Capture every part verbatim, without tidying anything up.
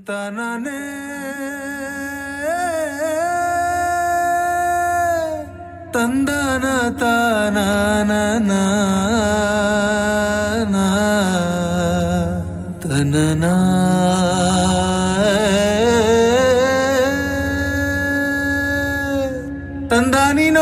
తననే తందన తననా తననా తందానినో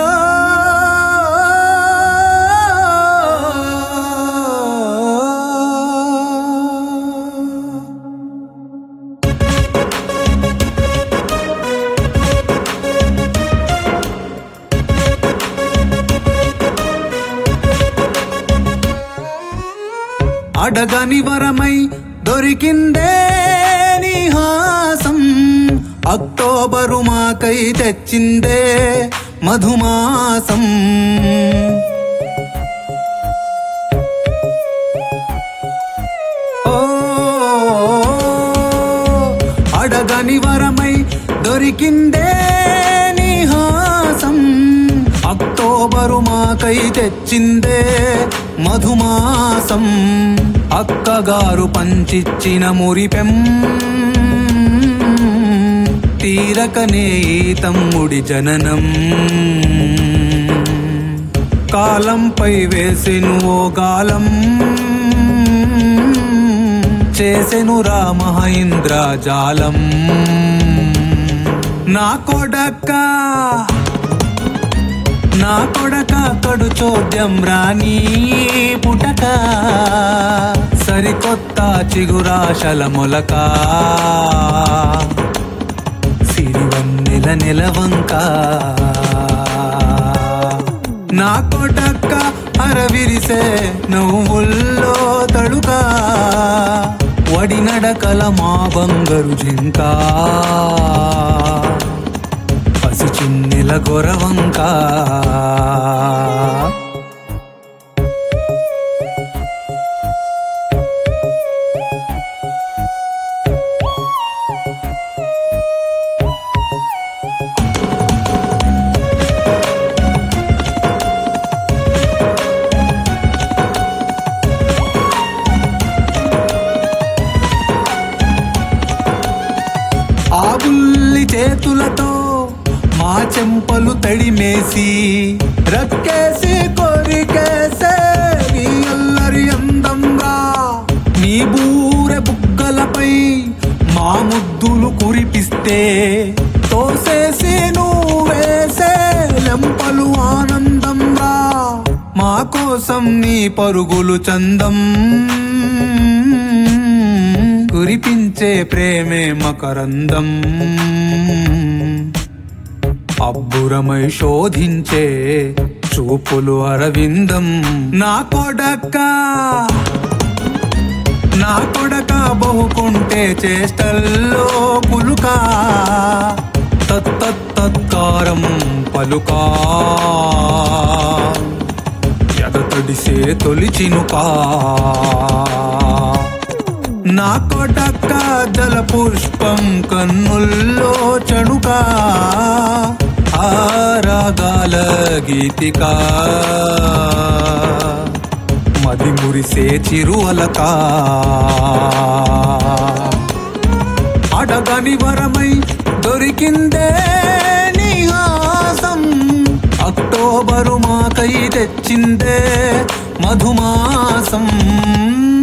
అడగని వరమై దొరికిందే నీ హాసం అక్టోబరు మాకై తెచ్చిందే మధుమాసం ఓ అడగని వరమై దొరికిందే నీ హాసం అక్టోబరు మాకై తెచ్చిందే మధుమాసం అక్కగారు పంచిచ్చిన మురిపెం తీరకనే తమ్ముడి జననం కాలంపై వేసెను ఓ గాలం చేసెను రామహేంద్రజాలం నా కొడక నా కొడక కడు చోద్యం రాణి పుటక సరికొత్త చిగురాశల మొలక సిరివన్నెల నెలవంక నా కొడక అరవిరిసే నవ్వుల్లో తడుక వడి నడకల మా బంగారు జింక పసి చిన్నెల గొరవంక ఆ బుల్లి చేతులతో మా చెంపలు తడిమేసి రక్కేసి కొరికేసే నీ అల్లరి అందంగా నీ బూరె బుగ్గలపై మా ముద్దులు కురిపిస్తే తోసేసి నువ్వేసే లెంపలు ఆనందంగా మా కోసం నీ పరుగులు చందం కురిపించే ప్రేమే మకరందం అబ్బురమై శోధించే చూపులు అరవిందం నా కొడక నా కొడక బహుకుంటే చేష్టల్లో పులుక తత్తత్కారం పలుకా ఎదతడిసే తొలి చినుకా నా కొడక జల పుష్పం కన్నుల్లో చణుక ఆరాగాల గీతిక మది మురిసే చిరువలక అడగని వరమై దొరికిందే నీ హాసం అక్టోబరు మాకై తెచ్చిందే మధుమాసం